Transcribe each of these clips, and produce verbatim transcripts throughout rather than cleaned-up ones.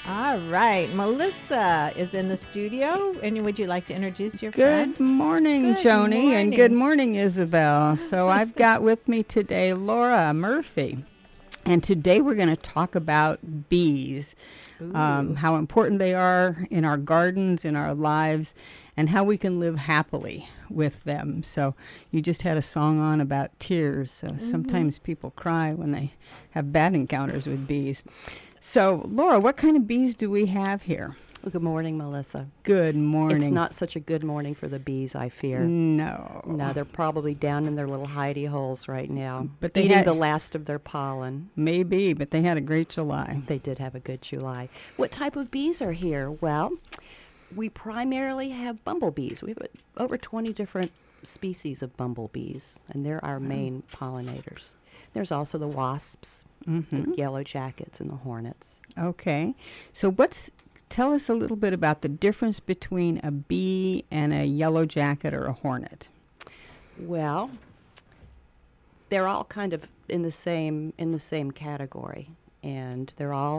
All right. Melissa is in the studio. And would you like to introduce your Good friend? morning, Good Joni, and morning. good morning, Isabel. So I've got with me today Laura Murphy. And today we're going to talk about bees, um, how important they are in our gardens, in our lives, and how we can live happily with them. So you just had a song on about tears. So Mm-hmm. sometimes people cry when they have bad encounters with bees. So, Laura, what kind of bees do we have here? Well, good morning, Melissa. Good morning. It's not such a good morning for the bees, I fear. No. No, they're probably down in their little hidey holes right now, But they eating had- the last of their pollen. Maybe, but they had a great July. They did have a good July. What type of bees are here? Well, we primarily have bumblebees. We have uh, over twenty different species of bumblebees, and they're our main pollinators. There's also the wasps, Mm-hmm. the yellow jackets, and the hornets. Okay. So what's tell us a little bit about the difference between a bee and a yellow jacket or a hornet. Well, they're all kind of in the same in the same category, and they're all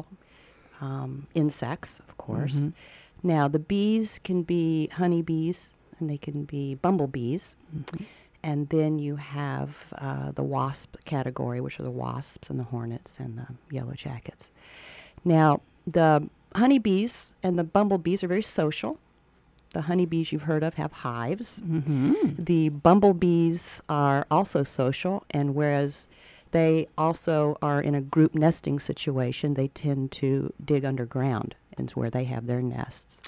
um, insects, of course. Mhm. Now, the bees can be honeybees, and they can be bumblebees, Mhm. and then you have uh, the wasp category, which are the wasps and the hornets and the yellow jackets. Now, the honeybees and the bumblebees are very social. The honeybees you've heard of have hives. Mm-hmm. The bumblebees are also social, and whereas they also are in a group nesting situation, they tend to dig underground, and it's where they have their nests.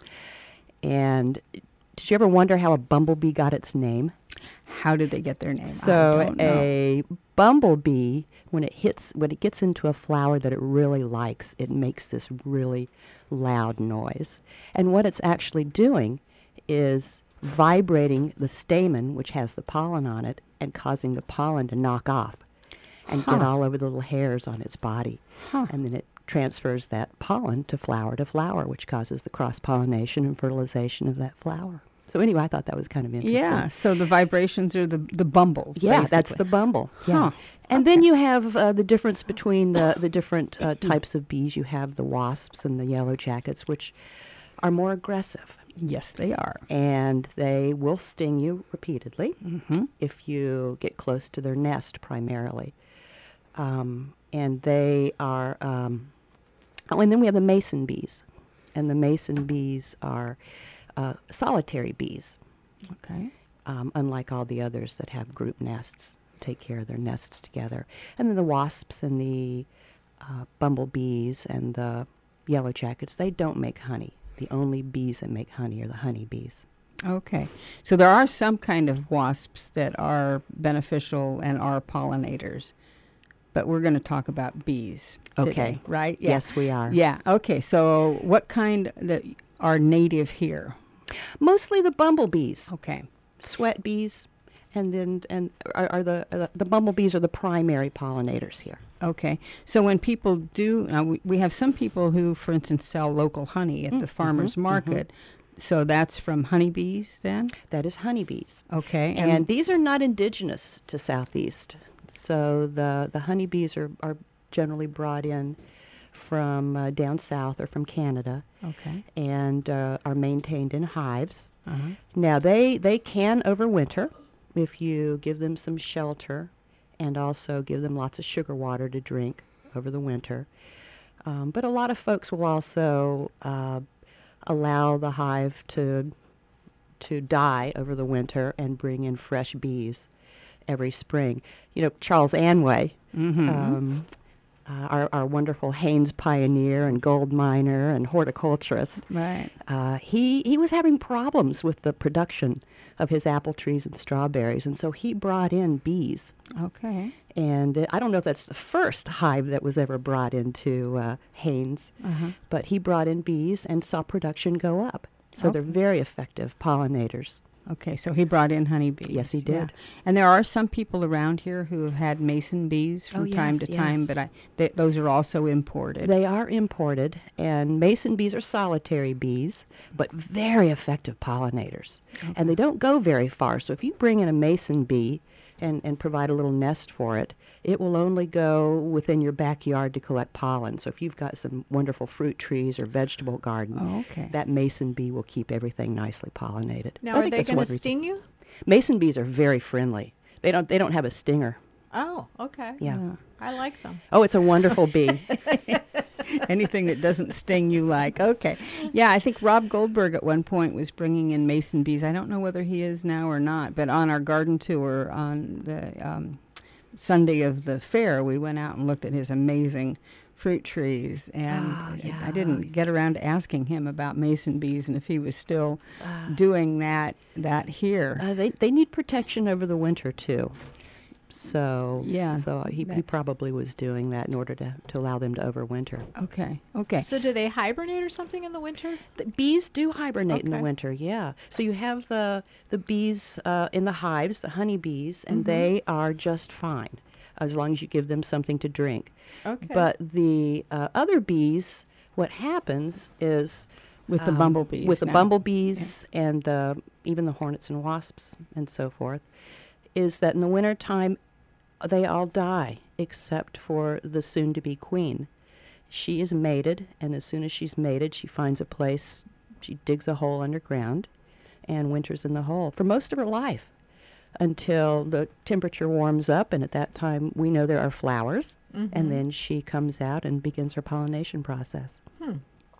And did you ever wonder how a bumblebee got its name? How did they get their name? I So don't know. a bumblebee, when it hits, when it gets into a flower that it really likes, it makes this really loud noise. And what it's actually doing is vibrating the stamen, which has the pollen on it, and causing the pollen to knock off and get Huh. all over the little hairs on its body. Huh. And then it transfers that pollen to flower to flower, which causes the cross-pollination and fertilization of that flower. So anyway, I thought that was kind of interesting. Yeah, so the vibrations are the the bumbles. Yeah, that's basically. the bumble. Yeah. Huh. And then you have uh, the difference between the, the different uh, types of bees. You have the wasps and the yellow jackets, which are more aggressive. Yes, they are. And they will sting you repeatedly Mm-hmm. if you get close to their nest primarily. Um, and they are, um, oh, and then we have the mason bees. And the mason bees are uh, solitary bees. Okay. Um, unlike all the others that have group nests, take care of their nests together. And then the wasps and the uh, bumblebees and the yellow jackets, they don't make honey. The only bees that make honey are the honeybees. Okay. So there are some kind of wasps that are beneficial and are pollinators. But we're going to talk about bees today, Okay. right? Yeah. Yes, we are. Yeah. Okay. So what kind that are native here? Mostly the bumblebees, Okay. sweat bees, and then and are, are the uh, the bumblebees are the primary pollinators here. Okay. So when people do, uh, we, we have some people who, for instance, sell local honey at Mm, the farmer's mhm, market. So that's from honeybees then? That is honeybees. Okay. And, these are not indigenous to Southeast. So the, the honeybees are, are generally brought in from uh, down south or from Canada okay. and uh, are maintained in hives. Uh-huh. Now, they, they can overwinter if you give them some shelter and also give them lots of sugar water to drink over the winter. Um, but a lot of folks will also uh, allow the hive to to die over the winter and bring in fresh bees every spring. You know, Charles Anway, Mm-hmm. um, uh, our, our wonderful Haines pioneer and gold miner and horticulturist, right. uh, he, he was having problems with the production of his apple trees and strawberries, and so he brought in bees. Okay. And uh, I don't know if that's the first hive that was ever brought into uh, Haines, Uh-huh. but he brought in bees and saw production go up. So they're Okay. very effective pollinators. Okay, so he brought in honeybees. Yes, he Yeah. did. And there are some people around here who have had mason bees from Oh, time yes, to time, yes. but I, th- those are also imported. They are imported, and mason bees are solitary bees, but very effective pollinators. And they don't go very far. So if you bring in a mason bee and, and provide a little nest for it, it will only go within your backyard to collect pollen. So if you've got some wonderful fruit trees or vegetable garden, Oh, okay. that mason bee will keep everything nicely pollinated. Now, I are think they that's going to one reason. sting you? Mason bees are very friendly. They don't they don't have a stinger. Oh, okay. Yeah. Yeah. I like them. Oh, it's a wonderful bee. Anything that doesn't sting you like. Okay. Yeah, I think Rob Goldberg at one point was bringing in mason bees. I don't know whether he is now or not, but on our garden tour on the um, Sunday of the fair, we went out and looked at his amazing fruit trees, and Oh, I- yeah. I didn't get around to asking him about mason bees and if he was still doing that that here. Uh, they they need protection over the winter too. So Yeah, so he, he that- probably was doing that in order to, to allow them to overwinter. Okay, okay. So do they hibernate or something in the winter? The bees do hibernate in the Okay. winter, yeah. So you have the the bees uh, in the hives, the honey bees, and Mm-hmm. they are just fine as long as you give them something to drink. Okay. But the uh, other bees, what happens is With the um, bumblebees. with the now. bumblebees and the, even the hornets and wasps and so forth, is that in the wintertime they all die except for the soon-to-be queen. She is mated, and as soon as she's mated, she finds a place, she digs a hole underground and winters in the hole for most of her life until the temperature warms up, and at that time we know there are flowers, Mhm. and then she comes out and begins her pollination process. Hmm.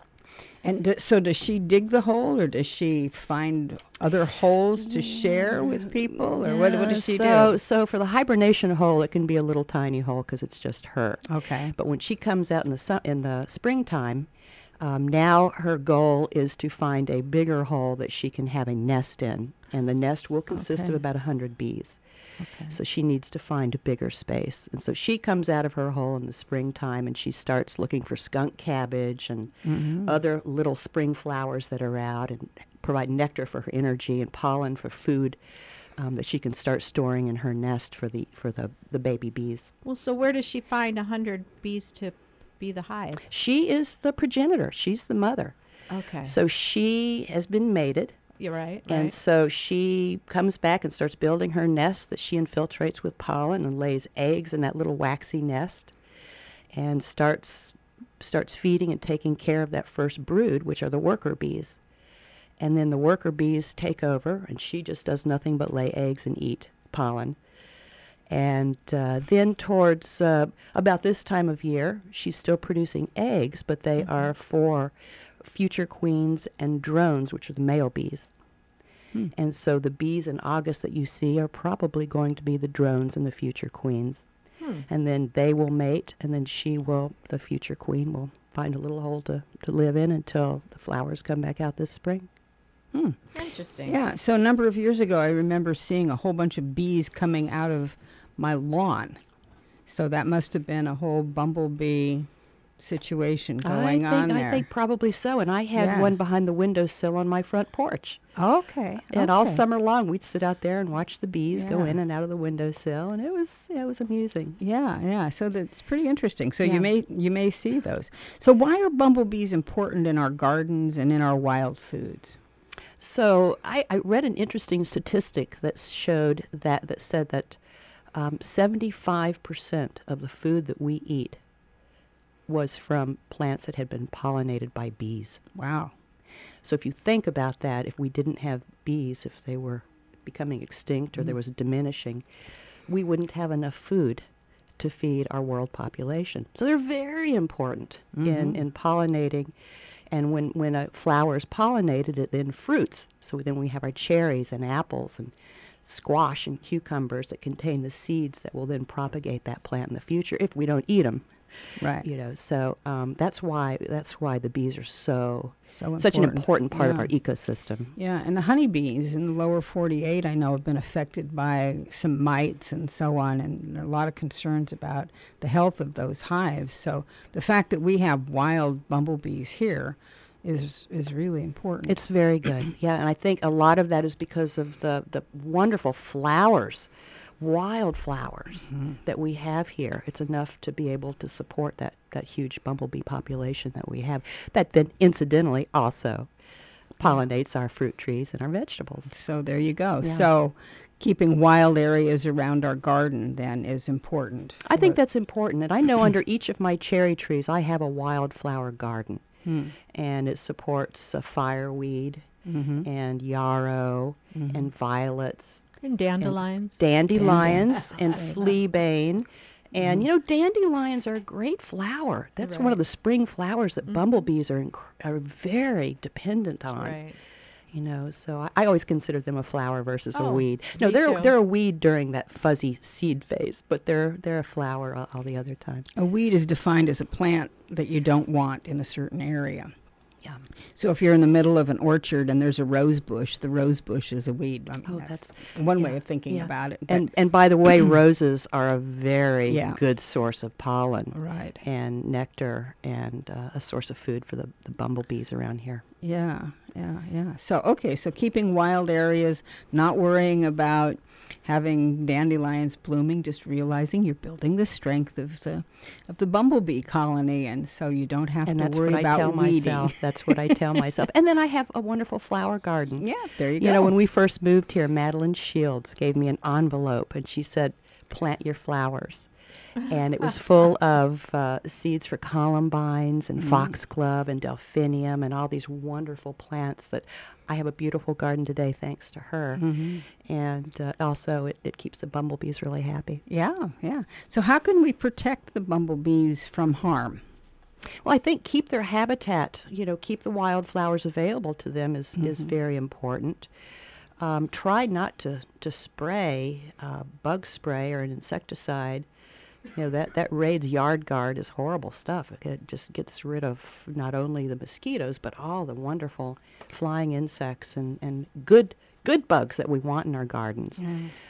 And d- so does she dig the hole, or does she find other holes to share with people, or what, what does she so, do? So for the hibernation hole, it can be a little tiny hole because it's just her. Okay. But when she comes out in the su- in the springtime, um, now her goal is to find a bigger hole that she can have a nest in, and the nest will consist Okay. of about a hundred bees. Okay. So she needs to find a bigger space, and so she comes out of her hole in the springtime, and she starts looking for skunk cabbage and Mhm. other little spring flowers that are out, and provide nectar for her energy and pollen for food um, that she can start storing in her nest for the for the, the baby bees. Well, so where does she find a hundred bees to be the hive? She is the progenitor. She's the mother. Okay. So she has been mated, You're right. and right. so she comes back and starts building her nest that she infiltrates with pollen and lays eggs in that little waxy nest, and starts starts feeding and taking care of that first brood, which are the worker bees. And then the worker bees take over, and she just does nothing but lay eggs and eat pollen. And uh, then towards uh, about this time of year, she's still producing eggs, but they Mm-hmm. are for future queens and drones, which are the male bees. Hmm. And so the bees in August that you see are probably going to be the drones and the future queens. Hmm. And then they will mate, and then she will, the future queen, will find a little hole to, to live in until the flowers come back out this spring. Hmm. Interesting. Yeah, so a number of years ago, I remember seeing a whole bunch of bees coming out of my lawn. So that must have been a whole bumblebee situation going I think, on there. I think probably so. And I had Yeah. one behind the windowsill on my front porch. Okay. And all okay. summer long, we'd sit out there and watch the bees go Yeah. in and out of the windowsill, and it was yeah, it was amusing. Yeah, yeah. So that's pretty interesting. So Yeah. you may you may see those. So why are bumblebees important in our gardens and in our wild foods? So I, I read an interesting statistic that showed that that said that um, seventy-five percent of the food that we eat was from plants that had been pollinated by bees. Wow. So if you think about that, if we didn't have bees, if they were becoming extinct or there was a diminishing, we wouldn't have enough food to feed our world population. So they're very important in, Mhm. in pollinating. And when, when a flower is pollinated, it then fruits. So then we have our cherries and apples and squash and cucumbers that contain the seeds that will then propagate that plant in the future if we don't eat them. Right. You know, so um, that's why that's why the bees are so So important. such an important part of Yeah. our ecosystem. Yeah, and the honeybees in the lower forty-eight, I know, have been affected by some mites and so on, and there are a lot of concerns about the health of those hives. So the fact that we have wild bumblebees here is is really important. It's very good, yeah, and I think a lot of that is because of the the wonderful flowers, wild flowers Mhm. that we have here. It's enough to be able to support that that huge bumblebee population that we have. That then incidentally also pollinates our fruit trees and our vegetables. So there you go. Yeah. So keeping wild areas around our garden then is important. I think for- that's important. And I know under each of my cherry trees, I have a wildflower garden. Hmm. And it supports uh, fireweed Mhm. and yarrow Mhm. and violets, And dandelions. dandelions and Dandelions. fleabane. And, Mhm. you know, dandelions are a great flower. That's one Right. of the spring flowers that Mhm. bumblebees are, inc- are very dependent on. Right. You know, so I, I always consider them a flower versus a Oh, weed. No, me they're too. they're a weed during that fuzzy seed phase, but they're they're a flower all, all the other time. A weed is defined as a plant that you don't want in a certain area. Yeah. So if you're in the middle of an orchard and there's a rose bush, the rose bush is a weed. I mean, Oh, that's, that's one yeah, way of thinking yeah. about it. but- And and by the way, roses are a very Yeah. good source of pollen right. and nectar and uh, a source of food for the, the bumblebees around here. Yeah, yeah, yeah. So, okay, so keeping wild areas, not worrying about having dandelions blooming, just realizing you're building the strength of the of the bumblebee colony, and so you don't have And to that's worry what I about tell weeding. myself. That's what I tell myself. And then I have a wonderful flower garden. Yeah, there you, You go. know, when we first moved here, Madeline Shields gave me an envelope, and she said, "Plant your flowers." And it was full of uh, seeds for columbines and Mm. foxglove and delphinium and all these wonderful plants that I have a beautiful garden today thanks to her. Mhm. And uh, also, it, it keeps the bumblebees really happy. Yeah, yeah. So how can we protect the bumblebees from harm? Well, I think keep their habitat, you know, keep the wildflowers available to them is, is Mhm. very important. Um, try not to, to spray uh, bug spray or an insecticide. You know, that, that Raid's Yard Guard is horrible stuff. It, it just gets rid of not only the mosquitoes, but all the wonderful flying insects and, and good good bugs that we want in our gardens.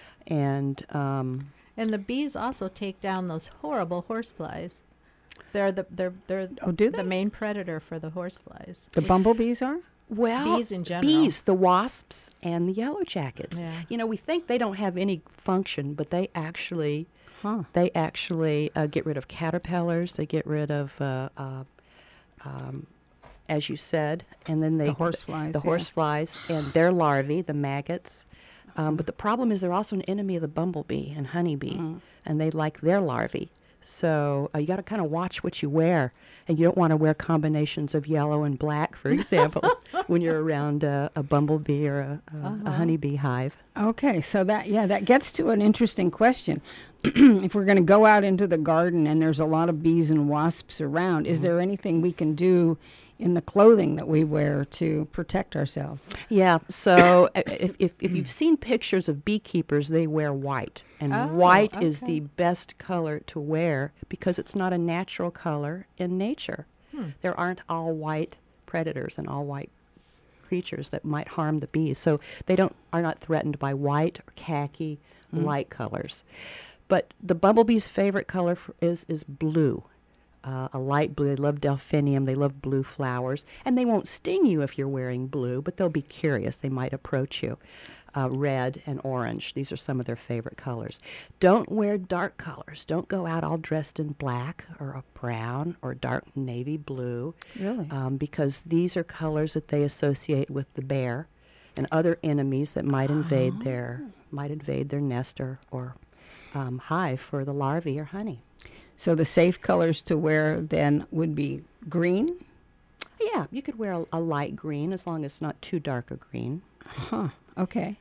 And um, And the bees also take down those horrible horseflies. They're the they're they're Oh, do the they? main predator for the horseflies. The bumblebees are? well, Bees in general. bees, the wasps and the yellow jackets. Yeah. You know, we think they don't have any function, but they actually Huh. they actually uh, get rid of caterpillars. They get rid of, uh, uh, um, as you said, and then they The horseflies. the yeah. horseflies and their larvae, the maggots. Um, but the problem is they're also an enemy of the bumblebee and honeybee, Mm. and they like their larvae. So uh, you got to kind of watch what you wear, and you don't want to wear combinations of yellow and black, for example, when you're around uh, a bumblebee or a, a, Uh-huh. a honeybee hive. Okay, so that yeah, that gets to an interesting question. If we're going to go out into the garden and there's a lot of bees and wasps around, is Mhm. there anything we can do in the clothing that we wear to protect ourselves? Yeah, so uh, if, if, if you've seen pictures of beekeepers, they wear white. And Oh, white is okay. the best color to wear because it's not a natural color in nature. Hmm. There aren't all white predators and all white creatures that might harm the bees. So they don't are not threatened by white or khaki Mm. light colors. But the bumblebee's favorite color for, is is blue. Uh, a light blue. They love delphinium. They love blue flowers. And they won't sting you if you're wearing blue, but they'll be curious. They might approach you. Uh, red and orange. These are some of their favorite colors. Don't wear dark colors. Don't go out all dressed in black or a brown or dark navy blue Really? um, because these are colors that they associate with the bear and other enemies that might invade their might invade their nest or, or um, hive for the larvae or honey. So the safe colors to wear then would be green? Yeah, you could wear a, a light green as long as it's not too dark a green. Huh. Okay.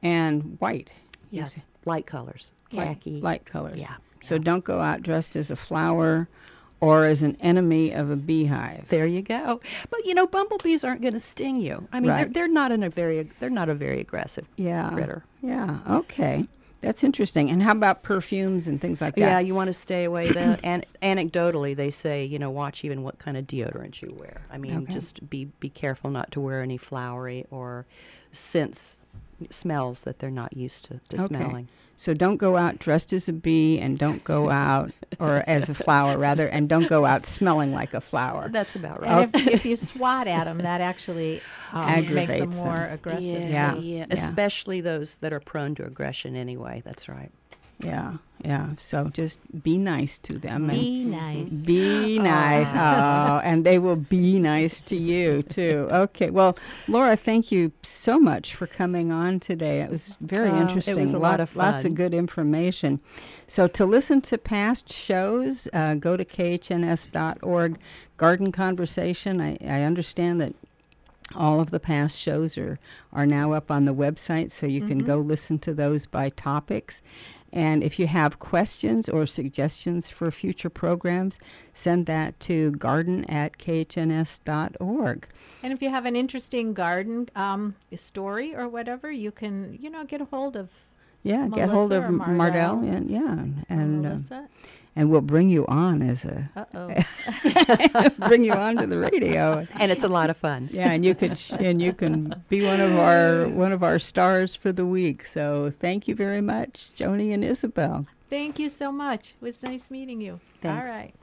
And white. you Yes, say? light colors, Light- khaki. Light colors. Yeah. So yeah. don't go out dressed as a flower or as an enemy of a beehive. There you go. But you know, bumblebees aren't going to sting you. I mean, Right. they're, they're not in a very they're not a very aggressive Yeah. critter. Yeah. Okay. That's interesting. And how about perfumes and things like that? Yeah, you want to stay away. The, and anecdotally, they say, you know, watch even what kind of deodorant you wear. I mean, Okay. just be be careful not to wear any flowery or scents, smells that they're not used to, to Okay. smelling. So don't go out dressed as a bee and don't go out, or as a flower rather, and don't go out smelling like a flower. That's about right. And if, if you swat at them, that actually um, makes them Aggravates them. more aggressive. Yeah. yeah, Yeah. especially those that are prone to aggression anyway. That's right. Yeah, yeah. So just be nice to them. and Be nice. Be nice. Oh, and they will be nice to you, too. Okay. Well, Laura, thank you so much for coming on today. It was very Oh, it interesting. was a lot of Lots of fun. good information. So to listen to past shows, uh, go to K H N S dot org. Garden Conversation. I, I understand that all of the past shows are, are now up on the website, so you can Mhm. go listen to those by topics. And if you have questions or suggestions for future programs, send that to garden at K H N S dot org. And if you have an interesting garden um, story or whatever, you can, you know, get a hold of Yeah, get hold Melissa of or M- Mardell, Mardell. and yeah, or and uh, Melissa. and we'll bring you on as a Uh-oh. bring you on to the radio. And it's a lot of fun. Yeah, and you could sh- and you can be one of our one of our stars for the week. So thank you very much, Joni and Isabel. Thank you so much. It was nice meeting you. Thanks. All right.